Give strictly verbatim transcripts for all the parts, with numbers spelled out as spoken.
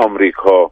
آمریکا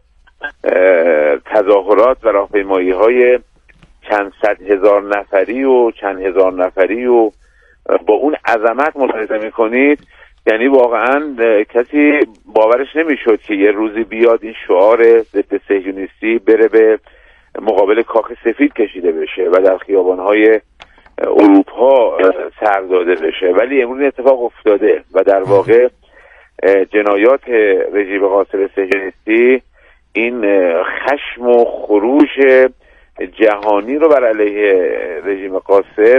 تظاهرات و راهپیمایی های چند صد هزار نفری و چند هزار نفری و با اون عظمت ملاحظه میکنید، یعنی واقعا کسی باورش نمیشد که یه روزی بیاد این شعار ضد صهیونیستی بره به مقابل کاخ سفید کشیده بشه و در خیابانهای اروپا سر داده بشه، ولی امروز این اتفاق افتاده و در واقع جنایات رژیم قاصب صهیونیستی این خشم و خروش جهانی رو بر علیه رژیم قاصب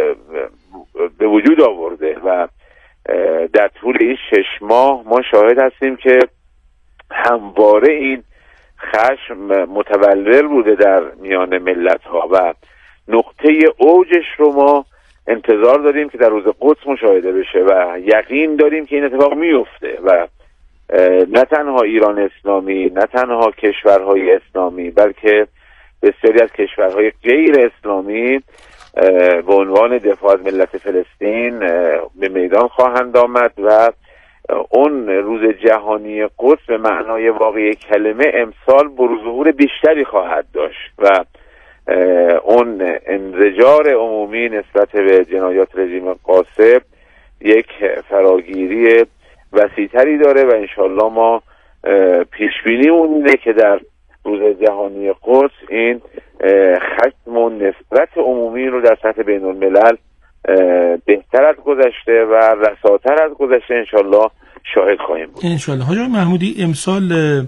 به وجود آورده و در طول این شش ماه ما شاهد هستیم که همواره این خشم متولل بوده در میان ملت ها و نقطه اوجش رو ما انتظار داریم که در روز قدس مشاهده بشه و یقین داریم که این اتفاق میفته و نه تنها ایران اسلامی، نه تنها کشورهای اسلامی، بلکه بسیاری از کشورهای غیر اسلامی به عنوان دفاع از ملت فلسطین به میدان خواهند آمد و اون روز جهانی قدس به معنای واقعی کلمه امسال بروز ظهور بیشتری خواهد داشت و اون انزجار عمومی نسبت به جنایات رژیم قاصب یک فراگیری وسیع‌تری داره و انشالله ما پیشبینی اون اینه که در روز جهانی قدس این خشم و نفرت عمومی رو در سطح بین الملل بهتر از گذشته و رساتر از گذشته انشالله شاهد خواهیم بود. انشالله. حاج آقای محمودی، امسال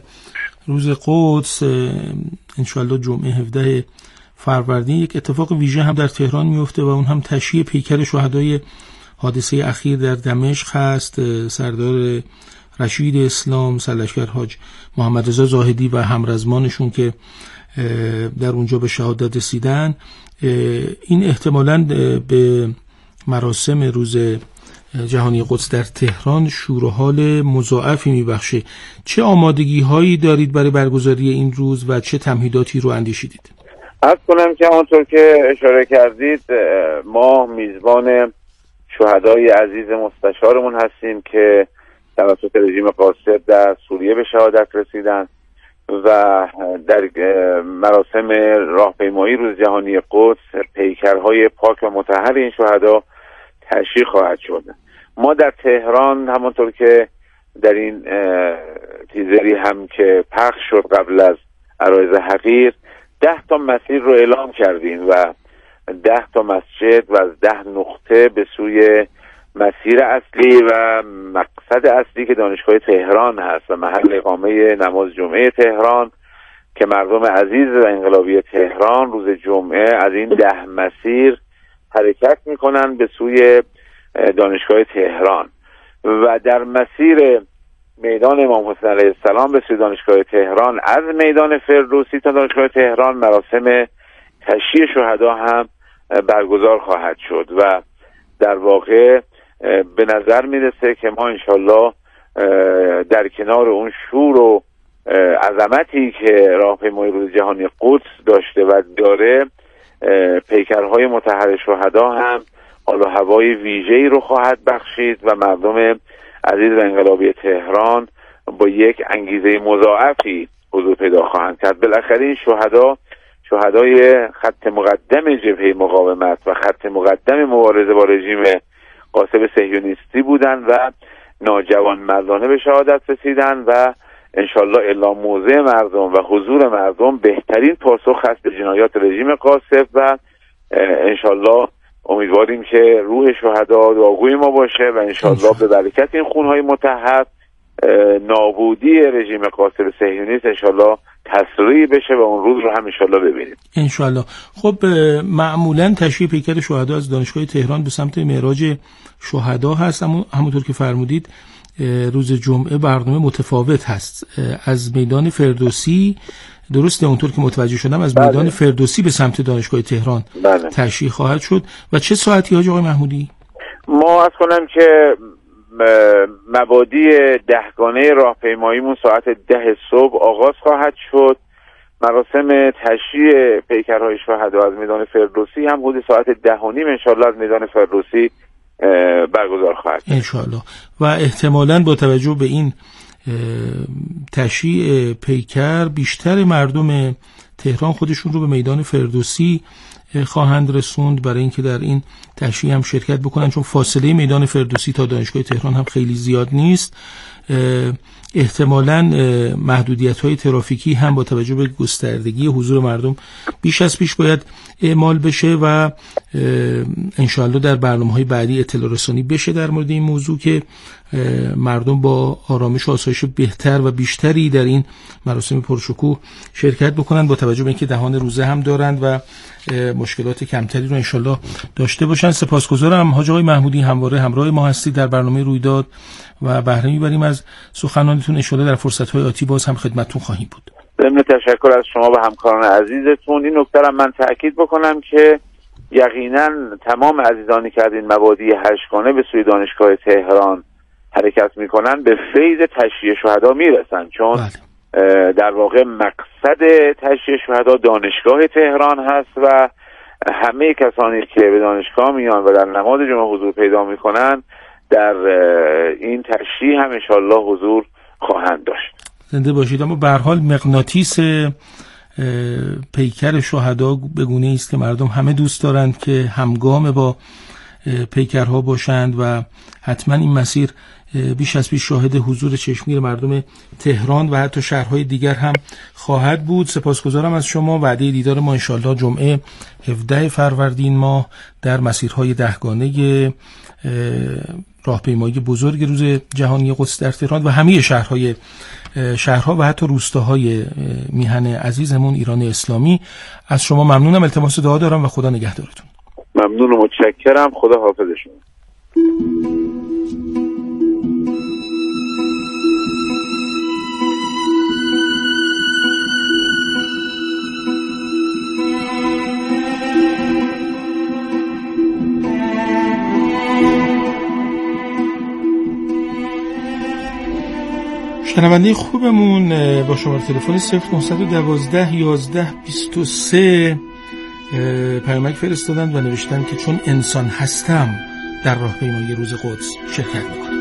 روز قدس انشالله جمعه هفدهم فروردین یک اتفاق ویژه هم در تهران میفته و اون هم تشییع پیکر شهدای حادثه اخیر در دمشق هست. سردار رشید اسلام، سرلشکر حاج محمد رضا زاهدی و همرزمانشون که در اونجا به شهادت رسیدن، این احتمالاً به مراسم روز جهانی قدس در تهران شور و حال مضاعفی میبخشه. چه آمادگی هایی دارید برای برگزاری این روز و چه تمهیداتی رو اندیشیدید؟ عرض کنم که همونطور که اشاره کردید ما میزبان شهدای عزیز مستشارمون هستیم که توسط رژیم قاصب در سوریه به شهادت رسیدن و در مراسم راهپیمایی روز جهانی قدس پیکرهای پاک و مطهر این شهدا تشییع خواهد شد. ما در تهران همونطور که در این تیزری هم که پخش شد قبل از عرایض حقیر، ده تا مسیر رو اعلام کردیم و ده تا مسجد و از ده نقطه به سوی مسیر اصلی و مقصد اصلی که دانشگاه تهران هست و محل اقامه نماز جمعه تهران که مردم عزیز و انقلابی تهران روز جمعه از این ده مسیر حرکت میکنن به سوی دانشگاه تهران و در مسیر میدان امام حسین علیه السلام به سوی دانشگاه تهران از میدان فردوسی تا دانشگاه تهران مراسم تشییع شهدا هم برگزار خواهد شد و در واقع به نظر میرسه که ما انشالله در کنار اون شور و عظمتی که راهپیمایی روز جهانی قدس داشته و داره، پیکرهای مطهر شهدا هم حال و هوای ویژه‌ای رو خواهد بخشید و مردم عزیز و انقلابی تهران با یک انگیزه مضاعفی حضور پیدا خواهند کرد. بالاخره این شهدا شهدای خط مقدم جبهه مقاومت و خط مقدم مبارزه با رژیم قاصب صهیونیستی بودند و ناجوانمردانه به شهادت رسیدند و انشالله اعلام موضع مردم و حضور مردم بهترین پاسخ است به جنایات رژیم قاصب و انشالله امیدواریم که روح شهدا دعاگوی ما باشه و انشالله به برکت این خونهای مطهر نابودی رژیم قاصب صهیونیست انشالله تسریع بشه و اون روز رو هم انشالله ببینیم انشالله. خب معمولا تشییع پیکر شهدا از دانشگاه تهران به سمت معراج شهدا هست، اما همونطور که فرمودید روز جمعه برنامه متفاوت هست. از میدان فردوسی، درسته اونطور که متوجه شدم، از میدان بله. فردوسی به سمت دانشگاه تهران بله. تشییع خواهد شد. و چه ساعتی حاج آقای محمودی؟ ما از کنم که مبادی دهگانه راهپیماییمون ساعت ده صبح آغاز خواهد شد. مراسم تشییع پیکرهای شهدا از میدان فردوسی هم حدود ساعت ده و نیم انشالله از میدان فردوسی برگزار خواهد شد انشالله. و احتمالاً با توجه به این تشییع پیکر بیشتر مردم تهران خودشون رو به میدان فردوسی خواهند رسوند برای اینکه در این تشییع هم شرکت بکنن، چون فاصله میدان فردوسی تا دانشگاه تهران هم خیلی زیاد نیست. احتمالاً محدودیت‌های ترافیکی هم با توجه به گستردگی حضور مردم بیش از پیش باید اعمال بشه و انشاءالله در برنامه‌های بعدی اطلاع رسانی بشه در مورد این موضوع که مردم با آرامش و آسایش بهتر و بیشتری در این مراسم پرشکوه شرکت بکنن، با توجه به اینکه دهان روزه هم دارند و مشکلات کمتری رو انشالله داشته باشن. سپاسگزارم حاج آقای محمودی، همواره همراه ما هستید در برنامه رویداد و بهره میبریم از سخنانتون. انشالله در فرصت‌های آتی باز هم خدمتتون خواهیم بود. ضمن تشکر از شما و همکاران عزیزتون، این نکته را من تأکید بکنم که یقینا تمام عزیزانی که از این مبادی هشتگانه به سوی دانشگاه تهران حرکت میکنن به فیض تشییع شهدا میرسن، چون بله. در واقع مقصد تشییع شهدا دانشگاه تهران هست و همه کسانی که به دانشگاه میان و در نماز جمعه حضور پیدا میکنن در این تشییع هم انشالله حضور خواهند داشت. زنده باشید. اما به هر حال مغناطیس پیکر شهدا به گونه‌ای است که مردم همه دوست دارند که همگام با پیکرها باشند و حتما این مسیر بیش از پیش شاهد حضور چشمگیر مردم تهران و حتی شهرهای دیگر هم خواهد بود. سپاسگزارم از شما. وعده دیدار ما انشاءالله جمعه هفدهم فروردین ماه در مسیرهای دهگانه راهپیمایی بزرگ روز جهانی قدس در تهران و همه شهرهای شهرها و حتی روستاهای میهن عزیزمون ایران اسلامی. از شما ممنونم، التماس دعا دارم و خدا نگهدارتون. ممنون و متشکرم. خدا حافظ شما. شنونده خوبمون با شماره تلفن صفر نه یک دو یازده بیست و سه پیامک فرستادند و نوشتن که چون انسان هستم در راهپیمایی روز قدس شرکت میکنم.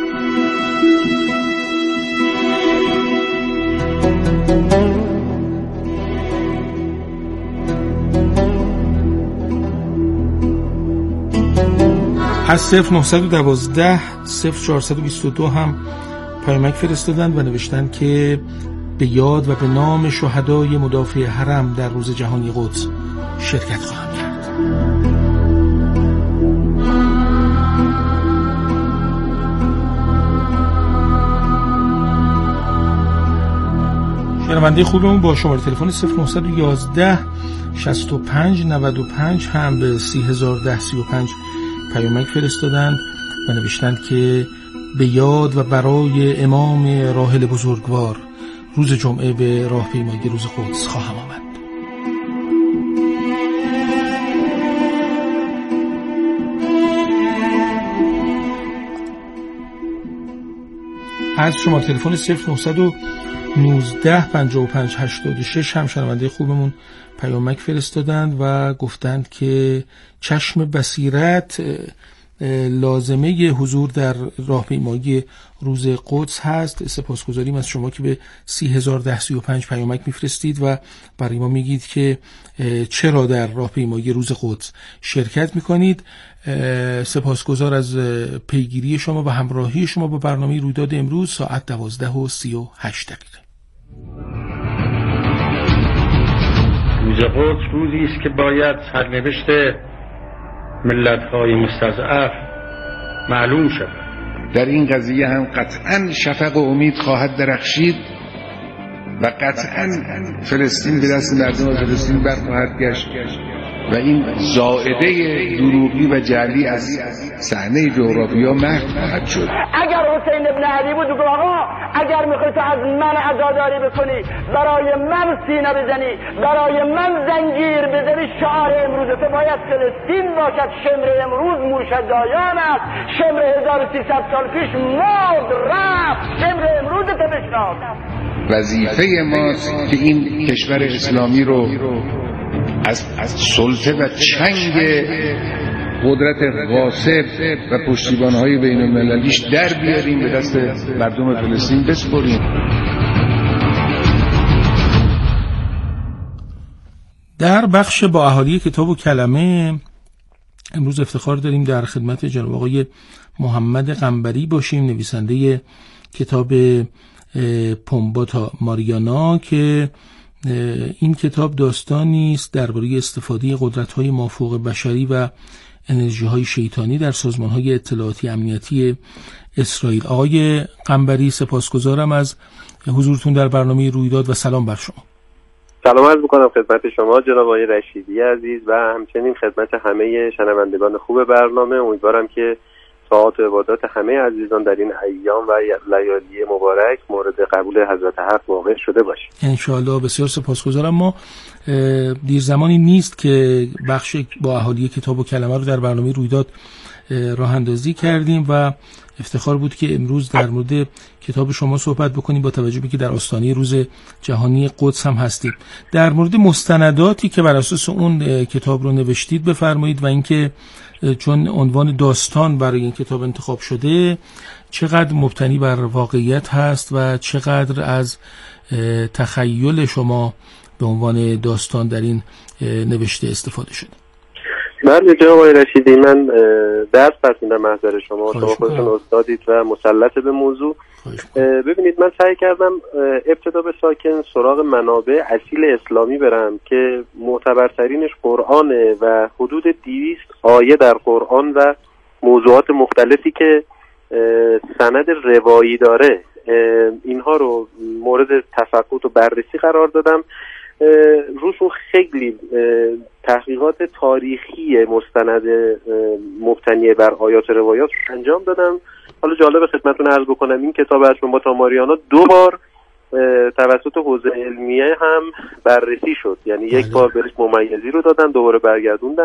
از صفر نه یک دو صفر چهار دو دو هم پیامک فرستادند و نوشتن که به یاد و به نام شهدای مدافع حرم در روز جهانی قدس شرکت خواهم کرد. شنونده خوبمون با شماره تلفن صفر نه یک یک شصت و پنج نود و پنج هم به سی هزار و ده سی و پنج پیامک فرستادند و نوشتند که به یاد و برای امام راحل بزرگوار روز جمعه به راهپیمایی روز قدس خواهم آمد. از شما تلفن صفر نه یک نه پنجاه و پنج هشتاد و شش هم شنونده خوبمون پیامک فرستادند و گفتند که چشم بصیرت لازمه حضور در راهپیمایی روز قدس هست. سپاسگزاریم از شما که به سی هزار و ده سی و پنج پیامک میفرستید و برای ما میگید که چرا در راهپیمایی روز قدس شرکت میکنید. سپاسگزار از پیگیری شما و همراهی شما با برنامه رویداد امروز ساعت دوازده و سی و هشت دقیقه. روز قدس روزی است که باید سرنوشت ملت‌های مستضعف معلوم شد. در این قضیه هم قطعاً شفق و امید خواهد درخشید و قطعاً فلسطین به دست مردم فلسطین برخواهد گشت و این زائده دروغی و جعلی از صحنه جغرافیا محو خواهد شد. اگر حسین ابن علی بود بگو آقا اگر میخوای تو از من عزاداری بکنی، برای من سینه بزنی، برای من زنجیر بزنی، شعار امروز تو باید فلسطین باشد. شمر امروز موشدایان است، شمر هزار و سیصد سال پیش مرد رفت، شمر امروز تو بشناس. وظیفه ماست که این کشور اسلامی رو از, از سلطه و چنگ قدرت غاصب و پشتیبان‌های بین‌المللیش در بیاریم، به دست مردم فلسطین بسپریم. در بخش با اهالی کتاب و کلمه امروز افتخار داریم در خدمت جناب آقای محمد قنبری باشیم، نویسنده کتاب پومباتا ماریانا که این کتاب داستانی است درباره استفاده قدرت‌های مافوق بشری و انرژی‌های شیطانی در سازمان‌های اطلاعاتی امنیتی اسرائیل. آقای قنبری سپاسگزارم از حضورتون در برنامه رویداد و سلام بر شما. سلام عرض می‌کنم خدمت شما جناب آقای رشیدی عزیز و همچنین خدمت همه شنوندگان خوب برنامه. امیدوارم که طاعات و عبادات همه عزیزان در این ایام و لیالی مبارک مورد قبول حضرت حق واقع شده باشه ان شاء الله. بسیار سپاسگزارم. ما دیر زمانی نیست که بخش با اهالی کتاب و کلمه رو در برنامه رویداد راه اندازی کردیم و افتخار بود که امروز در مورد کتاب شما صحبت بکنیم، با توجه به که در آستانه روز جهانی قدس هم هستیم. در مورد مستنداتی که بر اساس اون کتاب رو نوشتید بفرمایید و اینکه چون عنوان داستان برای این کتاب انتخاب شده چقدر مبتنی بر واقعیت هست و چقدر از تخیل شما به عنوان داستان در این نوشته استفاده شده. بله جناب آقای رشیدی، من درس پس میدم محضر شما. شما خودتون استادید و مسلط به موضوع. ببینید من سعی کردم ابتدا به ساکن سراغ منابع اصیل اسلامی برم که معتبرترینش قرآنه و حدود دویست آیه در قرآن و موضوعات مختلفی که سند روایی داره اینها رو مورد تفقد و بررسی قرار دادم. روشون خیلی تحقیقات تاریخی مستند مبتنی بر آیات و روایات انجام دادم. حالا جالب خدمتتون عرض بکنم این کتاب از پومباتا ماریانا دو بار توسط حوزه علمیه هم بررسی شد، یعنی یک بار بهش ممیزی رو دادن دوباره برگردوندن.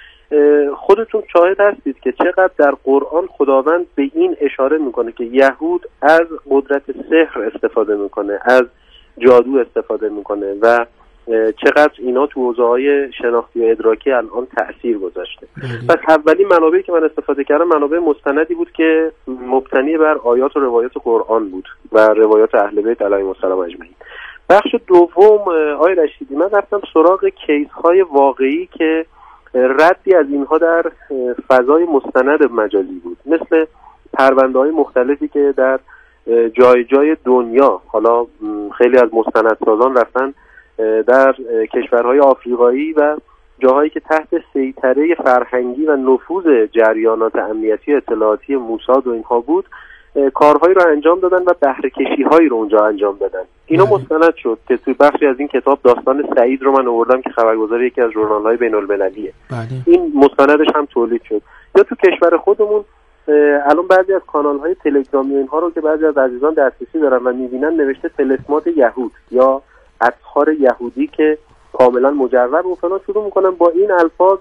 خودتون شاهد هستید که چقدر در قرآن خداوند به این اشاره میکنه که یهود از قدرت سحر استفاده میکنه، از جادو استفاده میکنه و چقدر اینا تو حوزه‌های شناختی و ادراکی الان تأثیر گذاشته. پس اولین منابعی که من استفاده کردم منابع مستندی بود که مبتنی بر آیات و روایات قرآن بود و روایات اهل بیت علیهم السلام اجمعین. بخش دوم آقای رشیدی من رفتم سراغ کیس‌های واقعی که ردی از اینها در فضای مستند مجازی بود، مثل پرونده‌های مختلفی که در جای جای دنیا، حالا خیلی از مستندسازان رفتن در کشورهای آفریقایی و جاهایی که تحت سیطره فرهنگی و نفوذ جریانات امنیتی اطلاعاتی موساد و اینها بود کارهایی رو انجام دادن و بهره کشی هایی رو اونجا انجام دادن. اینا مستند شد که توی بخشی از این کتاب داستان سعید رو من آوردم که خبرگزار یکی از ژورنال‌های بین‌المللیه. این مستندش هم تولید شد. یا تو کشور خودمون الان بعضی از کانال‌های تلگرامی اینها رو که بعضی از عزیزان دسترسی دارن و می‌بینن نوشته طلسمات یهود یا اطهار یهودی که کاملا مجرب و فلان شروع میکنن با این الفاظ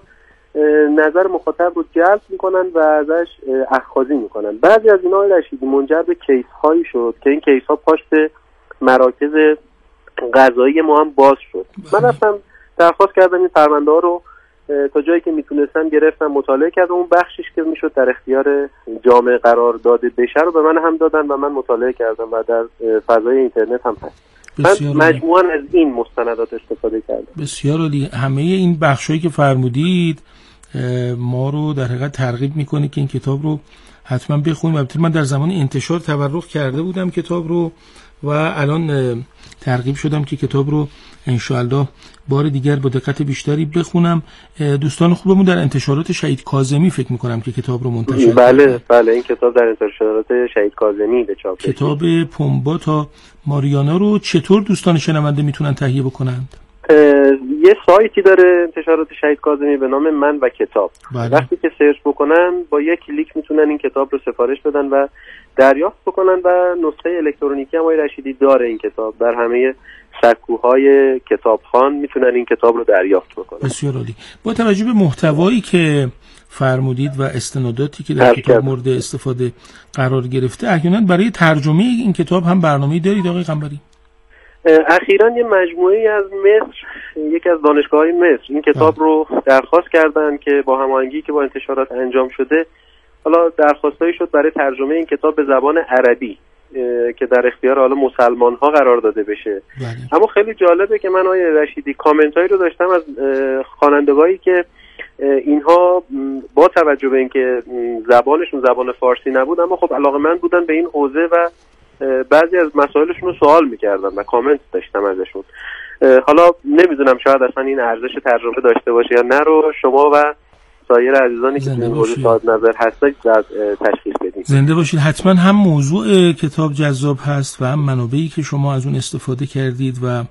نظر مخاطب رو جلب میکنن و ازش اخاذی میکنن. بعضی از اینا رشیدی منجر به کیس هایی شد که این کیس ها پاش به مراکز قضایی ما هم باز شد. من رفتم درخواست کردم این پرونده ها رو تا جایی که میتونستم گرفتم مطالعه کردم، اون بخشش که میشد در اختیار جامعه قرار داده بشه رو به من هم دادن و من مطالعه کردم و در فضای اینترنت هم هست. من مجموعاً از این مستندات استفاده کردم. بسیار عالی. همه این بخشایی که فرمودید ما رو در حقیقت ترغیب میکنه که این کتاب رو حتما بخونیم. البته من در زمان انتشار تبرک کرده بودم کتاب رو و الان ترغیب شدم که کتاب رو انشاءالله بار دیگر با دقت بیشتری بخونم. دوستان خوبمون در انتشارات شهید کاظمی فکر میکنم که کتاب رو منتشر بله کرده. بله این کتاب در انتشارات شهید کاظمی به چاپ رسید. کتاب پومباتا ماریانا رو چطور دوستان شنونده میتونن تهیه بکنند؟ یه سایتی داره انتشارات شهید کاظمی به نام من و کتاب. بله. وقتی که سرچ بکنن با یک کلیک میتونن این کتاب رو سفارش بدن و دریافت بکنن و نسخه الکترونیکی هم آقای رشیدی داره این کتاب. در همه سکوهای کتابخوان میتونن این کتاب رو دریافت بکنن. بسیار عالی. با توجه به محتوایی که فرمودید و استناداتی که در کتاب مورد استفاده قرار گرفته، احیانا برای ترجمه این کتاب هم برنامه‌ای دارید آقای قنبری؟ اخیراً یه مجموعه‌ای از مصر، یکی از دانشگاه‌های مصر این کتاب رو درخواست کردن که با هماهنگی که با انتشارات انجام شده، حالا درخواستایی شد برای ترجمه این کتاب به زبان عربی که در اختیار حالا مسلمان‌ها قرار داده بشه. بله. اما خیلی جالبه که من آقای رشیدی کامنتایی رو داشتم از خوانندگانی که اینها با توجه به اینکه زبانشون زبان فارسی نبود اما خب علاقه‌مند بودن به این حوزه و بعضی از مسائلشون رو سوال می‌کردن و کامنت داشتم ازشون. حالا نمیدونم شاید اصلا این ارزش ترجمه داشته باشه یا نه، رو شما و سایر عزیزانی که این موضوع صاحب نظر هستید تشخیص بدید. زنده باشید. حتما هم موضوع کتاب جذاب هست و هم منابعی که شما از اون استفاده کردید و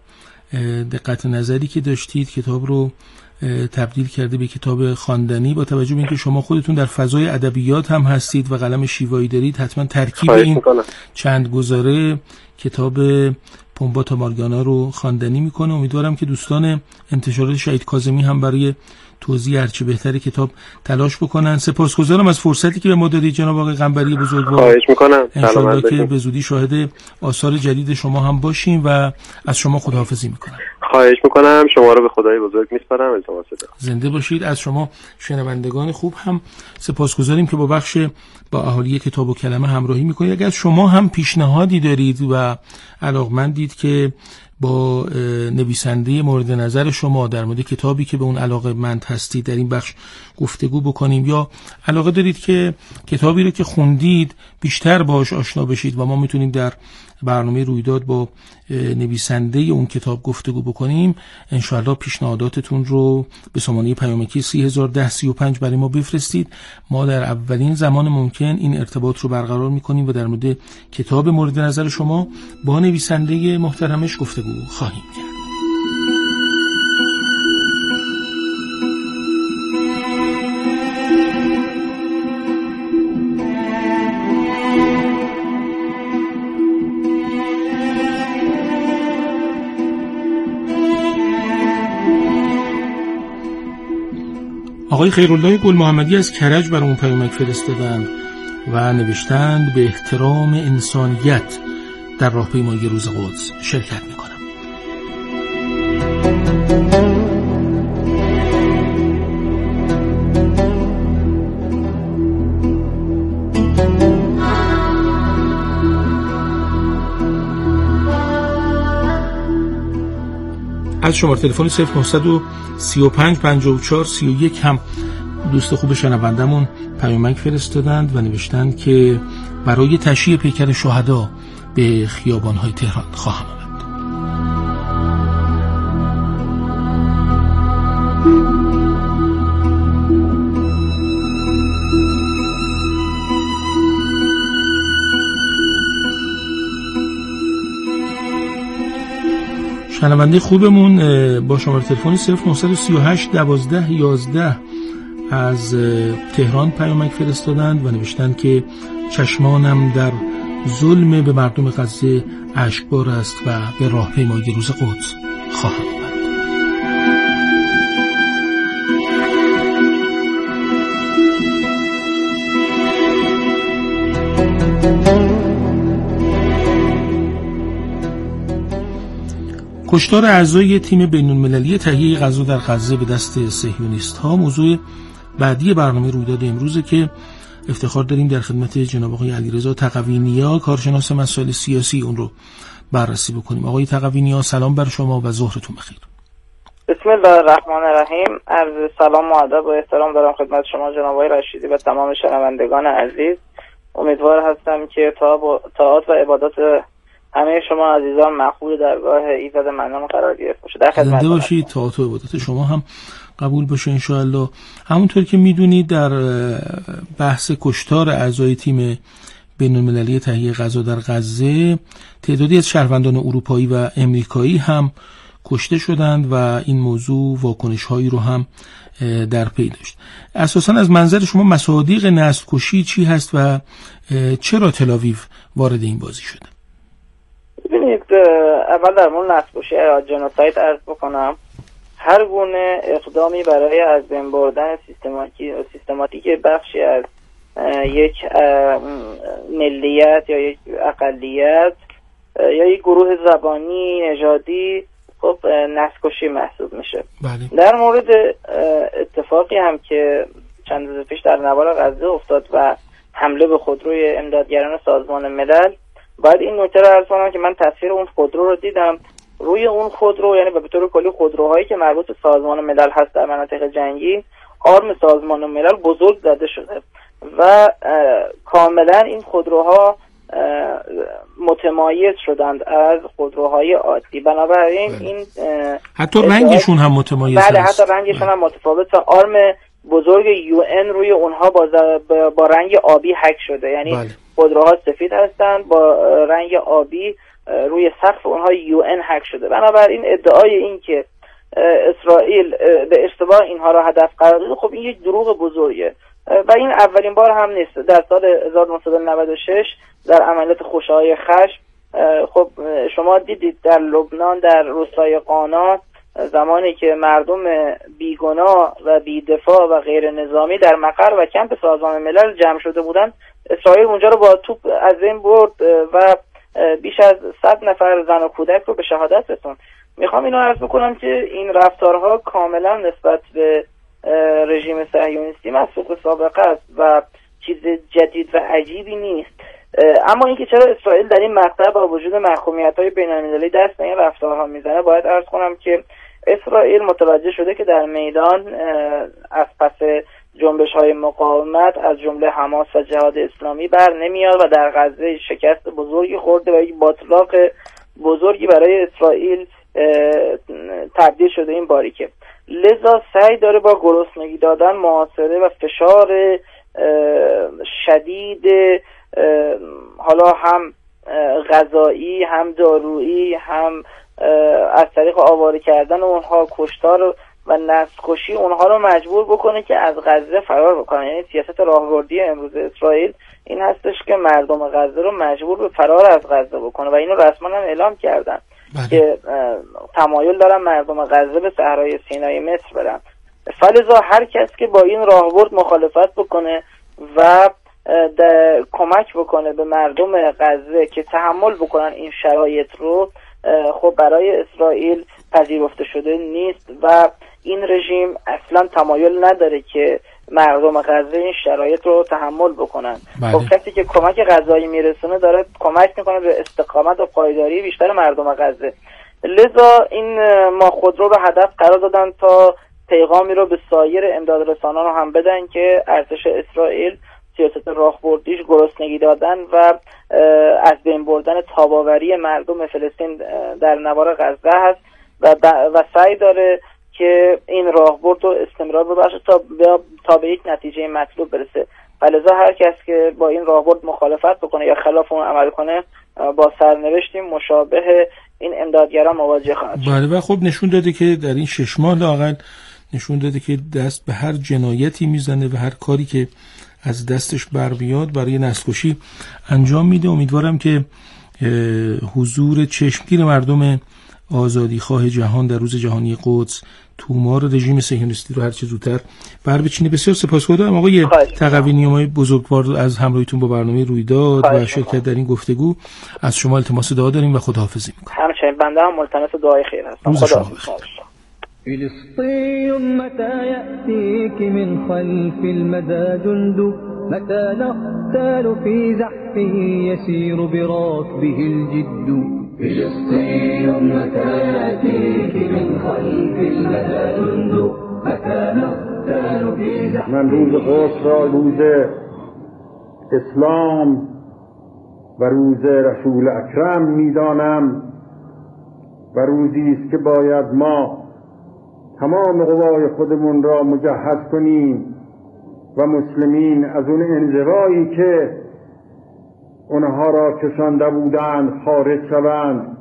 دقت نظری که داشتید کتاب رو تبدیل کرده به کتاب خواندنی. با توجه به اینکه شما خودتون در فضای ادبیات هم هستید و قلم شیوایی دارید، حتما ترکیب این میکنم. چند گزاره کتاب پومبا تا مارگانا رو خواندنی میکنه. امیدوارم که دوستان انتشارات شهید کاظمی هم برای توضیح هرچه بهتر کتاب تلاش بکنن. سپاسگزارم از فرصتی که به ما دادید جناب آقای قنبری بزرگوار. خواهش میکنم. انشالله که به زودی شاهد آثار جدید شما هم باشیم و از شما خداحافظی میکنم. خواهش میکنم. شما رو به خدای بزرگ میسپارم. التماس دارم. زنده باشید. از شما شنوندگان خوب هم سپاسگزاریم که با بخش با اهالی کتاب و کلمه همراهی میکنید. اگر شما هم پیشنهادی دارید و علاقمندید که با نویسنده مورد نظر شما در مورد کتابی که به اون علاقه مند هستید در این بخش گفتگو بکنیم، یا علاقه دارید که کتابی رو که خوندید بیشتر باهاش آشنا بشید و ما میتونیم در برنامه رویداد با نویسنده اون کتاب گفتگو بکنیم، انشاءالله پیشنهاداتتون رو به سامانه پیامکی سه هزار و ده سی و پنج برای ما بفرستید. ما در اولین زمان ممکن این ارتباط رو برقرار میکنیم و در مورد کتاب مورد نظر شما با نویسنده محترمش گفتگو خواهیم کرد. آقای خیرالله گل محمدی از کرج برامون پیامک فرستادند و نوشتند به احترام انسانیت در راهپیمایی روز قدس شرکت میکنم. از شماره تلفن صفر نه سه پنج پنجاه و چهار سی و یک هم دوست خوب شنوندمون پیامک فرستادند و نوشتند که برای تشییع پیکر شهدا به خیابان‌های تهران خواهم آمد. شنونده خوبمون با شماره تلفن صفر نه سه هشت دوازده یازده از تهران پیامک فرستادند و نوشتند که چشمانم در ظلم به مردم غزه اشکبار است و به راهپیمایی روز قدس خواهم آمد. کشتار اعضای تیم بین‌المللی تهیه غذا در غزه به دست صهیونیست‌ها موضوع بعدی برنامه رویداد امروزه که افتخار داریم در خدمت جناب آقای علیرضا تقوی‌نیا کارشناس مسائل سیاسی اون رو بررسی بکنیم. آقای تقوی‌نیا سلام بر شما و ظهرتون بخیر. بسم الله الرحمن الرحیم. عرض سلام و ادب و احترام دارم خدمت شما جناب آقای رشیدی و تمام شنوندگان عزیز. امیدوار هستم که طاعات و عبادات همه شما عزیزان مقبول درگاه ایزد منان قرار گرفته باشه. در خدمت باشید. طاعات و عبادات شما هم قبول باشه ان شاء الله. همونطور که میدونید در بحث کشتار اعضای تیم بین‌المللی تهیه غذا در غزه تعدادی از شهروندان اروپایی و امریکایی هم کشته شدند و این موضوع واکنش‌هایی رو هم در پی داشت. اساساً از منظر شما مصادیق نسل کشی چی هست و چرا تل‌آویو وارد این بازی شده؟ ببینید، اول در مورد نسل کشی یا جنوساید عرض بکنم. هر گونه اقدامی برای از بین بردن سیستماتیک سیستماتیک بخشی از یک ملیت یا یک اقلیت یا یک گروه زبانی نژادی خب نسل‌کشی محسوب میشه. بله. در مورد اتفاقی هم که چند روز پیش در نوار غزه افتاد و حمله به خودروی امدادگران سازمان ملل، باید این نکته رو عرض کنم که من تصویر اون خودرو رو دیدم. روی اون خودرو، یعنی به طور کلی خودروهایی که مربوط به سازمان ملل هست در مناطق جنگی، آرم سازمان ملل بزرگ زده شده و کاملا این خودروها متمایز شدند از خودروهای عادی. بنابراین بله. این حتی رنگشون هم متمایز بله هست. حتی رنگشون هم متفاوت. آرم بزرگ یو ان روی اونها با, با رنگ آبی حک شده، یعنی بله. خودروها سفید هستند با رنگ آبی روی سقف اونها یو ان حک شده. بنابراین ادعای این که اسرائیل به اشتباه اینها را هدف قرار داده، خب این یک دروغ بزرگه و این اولین بار هم نیست. در سال هزار و نهصد و نود و شش در عملیات خوشه‌های خشم، خب شما دیدید در لبنان در روستای قانات زمانی که مردم بیگناه و بیدفاع و غیر نظامی در مقر و کمپ سازمان ملل جمع شده بودند، اسرائیل اونجا رو با توپ از این برد و بیش از صد نفر زن و کودک رو به شهادت رسوند. میخوام اینو عرض بکنم که این رفتارها کاملا نسبت به رژیم صهیونیستی مسبوق سابقه است و چیز جدید و عجیبی نیست. اما اینکه چرا اسرائیل در این مقطع با وجود محکومیت‌های بین‌المللی دست به این رفتارها میزنه، باید عرض کنم که اسرائیل متوجه شده که در میدان از پس جنبش‌های مقاومت از جمله حماس و جهاد اسلامی بر نمیاد و در غزه شکست بزرگی خورده و یک باتلاق بزرگی برای اسرائیل تبدیل شده این باریکه. لذا سعی داره با گرسنگی دادن، محاصره و فشار شدید حالا هم غذایی هم دارویی هم از طریق آواره کردن اونها، کشتار و نسل‌کشی اونها رو مجبور بکنه که از غزه فرار بکنن. یعنی سیاست راهبردی امروز اسرائیل این هستش که مردم غزه رو مجبور به فرار از غزه بکنه و اینو رسما هم اعلام کردن بله. که تمایل دارن مردم غزه به صحرای سینای مصر برن. فلذا هر کس که با این راهبرد مخالفت بکنه و کمک بکنه به مردم غزه که تحمل بکنن این شرایط رو، خب برای اسرائیل پذیرفته شده نیست و این رژیم اصلا تمایل نداره که مردم غزه این شرایط رو تحمل بکنن. بله. خب کسی که کمک غذایی میرسونه داره کمک میکنه به استقامت و پایداری بیشتر مردم غزه. لذا این ما خودرو رو هدف قرار دادن تا پیغامی رو به سایر امدادرسانان رو هم بدن که ارتش اسرائیل سیاست راهبردیش گرسنگی دادن و از بین بردن تاباوری مردم فلسطین در نوار غزه هست و و سعی داره که این راهبرد رو استمرار ببخشه تا تا به یک نتیجه مطلوب برسه. ولذا هر کس که با این راهبرد مخالفت بکنه یا خلاف اون عمل کنه با سرنوشتی مشابه این امدادگران مواجه خواهد شد. بله و خب نشون داده که در این شش ماه لااقل نشون داده که دست به هر جنایتی میزنه و هر کاری که از دستش بر بیاد برای نسل‌کشی انجام میده. امیدوارم که حضور چشمگیر مردم آزادیخواه جهان در روز جهانی قدس تومار رژیم صهیونیستی رو هر چه زودتر بر بچینه. بسیار سپاسگزارم آقای تقوی نیامای بزرگوار از همراهیتون با برنامه رویداد و شرکت در این گفتگو. از شما التماس دعا داریم و خداحافظی میکنم. همچنین بنده هم ملتمس دعای خیر هستم. خدا فلسطين متى يأتيك من خلف المدى جند متى نقتال في زحفه يسير براكبه الجد فلسطين متى يأتيك من خلف المدى جند متى نقتال في زحفه. من روز قدس را روز اسلام و روز رسول اکرم میدانم و روزی است که باید ما تمام قوای خودمون را مجهز کنیم و مسلمین از اون انزوایی که اونها را کشانده بودند خارج شوند.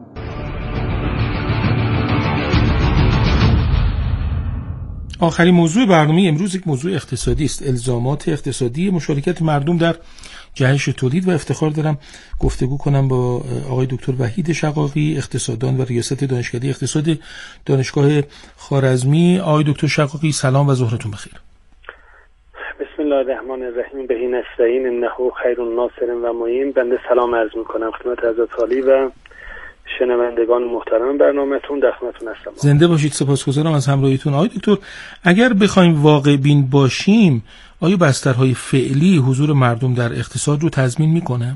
آخرین موضوع برنامه امروز یک موضوع اقتصادی است. الزامات اقتصادی مشارکت مردم در جهش تولید و افتخار دارم گفتگو کنم با آقای دکتر وحید شقاقی، اقتصاددان و ریاست دانشکده اقتصاد دانشگاه خوارزمی. آقای دکتر شقاقی سلام و ظهرتون بخیر. بسم الله الرحمن الرحیم. بهی نستعین انه خیر الناصر و معین. بنده سلام عرض میکنم خدمت حضرت عالی و شنوندگان محترم برنامه‌تون در خدمتتون هستم. زنده باشید. سپاسگزارم از همراهیتون. آقای دکتر، اگر بخوایم واقع بین باشیم، آیا بسترهای فعلی حضور مردم در اقتصاد رو تضمین میکنه؟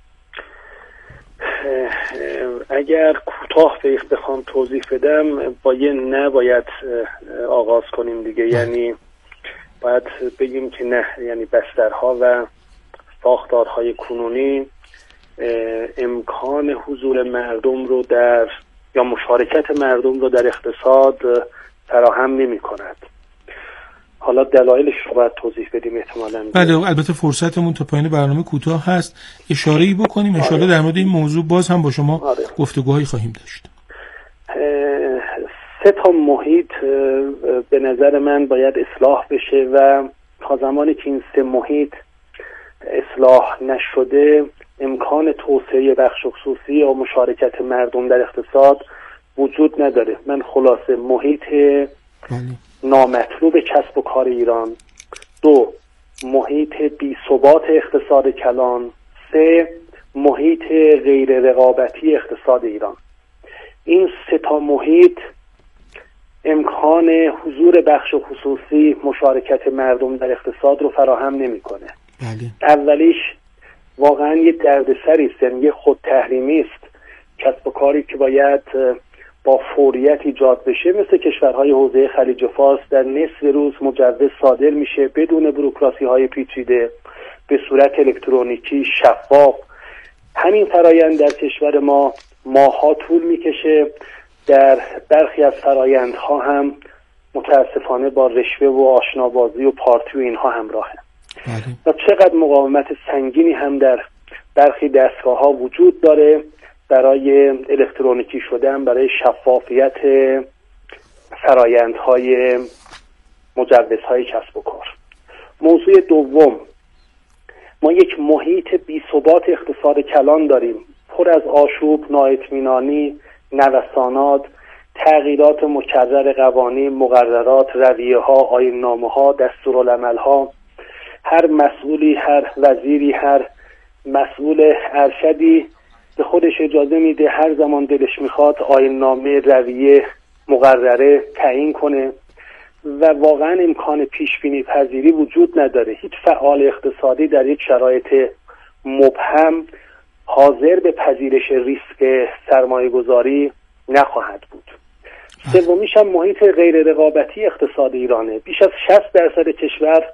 اگر کوتاه بخوام توضیح بدم، با یه نه باید آغاز کنیم دیگه. یعنی باید بگیم که نه، یعنی بسترها و ساختارهای کنونی امکان حضور مردم رو در یا مشارکت مردم رو در اقتصاد فراهم نمی کند. حالا دلایلش رو باید توضیح بدیم احتمالاً. بله، البته فرصتمون تا پایان برنامه کوتاه هست، اشاره‌ای بکنیم. ان شاءالله در مورد این موضوع باز هم با شما آره. گفتگوهایی خواهیم داشت. سه تا محیط به نظر من باید اصلاح بشه و تا زمانی که این سه محیط اصلاح نشده امکان توسعه بخش خصوصی و مشارکت مردم در اقتصاد وجود نداره. من خلاصه محیط نامطلوب کسب و کار ایران، دو محیط بی ثبات اقتصاد کلان، سه محیط غیر رقابتی اقتصاد ایران. این سه تا محیط امکان حضور بخش خصوصی، مشارکت مردم در اقتصاد رو فراهم نمیکنه. بله. اولیش واقعا یه دردسری است، یعنی یه خود تحریمی است. کسب و کاری که باید با فوریت ایجاد بشه، مثل کشورهای حوزه خلیج فارس، در نصف روز مجوز صادر میشه بدون بوروکراسی های پیچیده، به صورت الکترونیکی شفاف. همین فرایند در کشور ما ماها طول میکشه. در برخی از فرایندها هم متاسفانه با رشوه و آشنابازی و پارتی و اینها همراهه. و چقدر مقاومت سنگینی هم در برخی دستگاه ها وجود داره برای الکترونیکی شدن، برای شفافیت فرایندهای مجوزهای کسب و کار. موضوع دوم، ما یک محیط بی ثبات اقتصاد کلان داریم، پر از آشوب، نااطمینانی، نوسانات، تغییرات مکرر قوانین، مقررات، رویه‌ها، آیین‌نامه‌ها، دستورالعمل‌ها. هر مسئولی، هر وزیری، هر مسئول ارشدی به خودش اجازه میده هر زمان دلش میخواد آیین‌نامه، رویه، مقرره تعیین کنه و واقعا امکان پیشبینی پذیری وجود نداره. هیچ فعال اقتصادی در یک شرایط مبهم حاضر به پذیرش ریسک سرمایه گذاری نخواهد بود. سومیش هم محیط غیر رقابتی اقتصاد ایرانه. بیش از شصت درصد کشور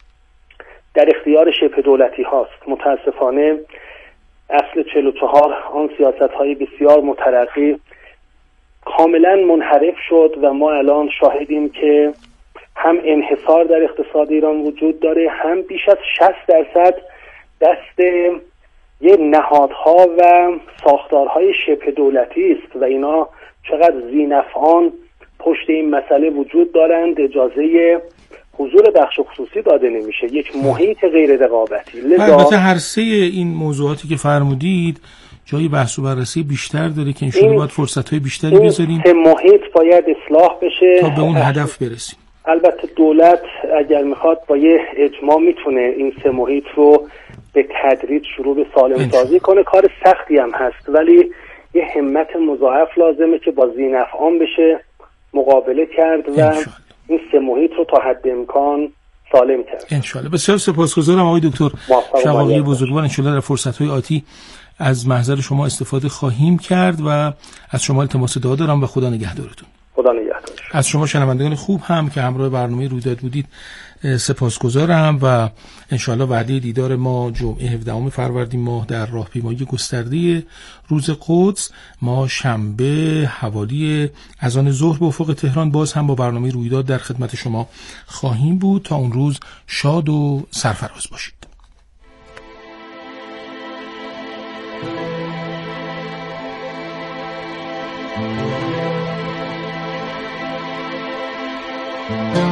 در اختیار شبه دولتی هاست. متاسفانه اصل چهل و چهار آن سیاست های بسیار مترقی کاملا منحرف شد و ما الان شاهدیم که هم انحصار در اقتصاد ایران وجود داره، هم بیش از شصت درصد دست یه نهادها و ساختارهای شبه دولتی است و اینا چقدر ذینفعان پشت این مسئله وجود دارند. اجازه حضور بخش خصوصی داده نمیشه، یک محیط غیر رقابتی. البته هر سه این موضوعاتی که فرمودید جای بحث و بررسی بیشتر داره که انشاءالله باید فرصت‌های بیشتری بذاریم. این محیط باید اصلاح بشه تا به اون هدف برسیم. البته دولت اگر میخواد با یه اجماع میتونه این سه محیط رو به تدریج شروع به سالم سازی کنه. کار سختی هم هست ولی یه همت مضاعف لازمه که با ذینفعان بشه مقابله کرد و این سه محیط رو تا حد امکان سالم کرد. انشالله. بسیار سپاسگزارم آقای دکتر شقاقی بزرگوار. انشالله در فرصت‌های آتی از محضر شما استفاده خواهیم کرد و از شما التماس دعا دارم و خدا نگهدارتون. خدا نگهدار. از شما شنوندگان خوب هم که همراه برنامه رویداد بودید سپاسگزارم و انشالله وعده دیدار ما جمعه هفدهم فروردین ماه در راهپیمایی گسترده روز قدس. ما شنبه حوالی اذان ظهر به افق تهران باز هم با برنامه رویداد در خدمت شما خواهیم بود. تا اون روز شاد و سرفراز باشید. Thank you.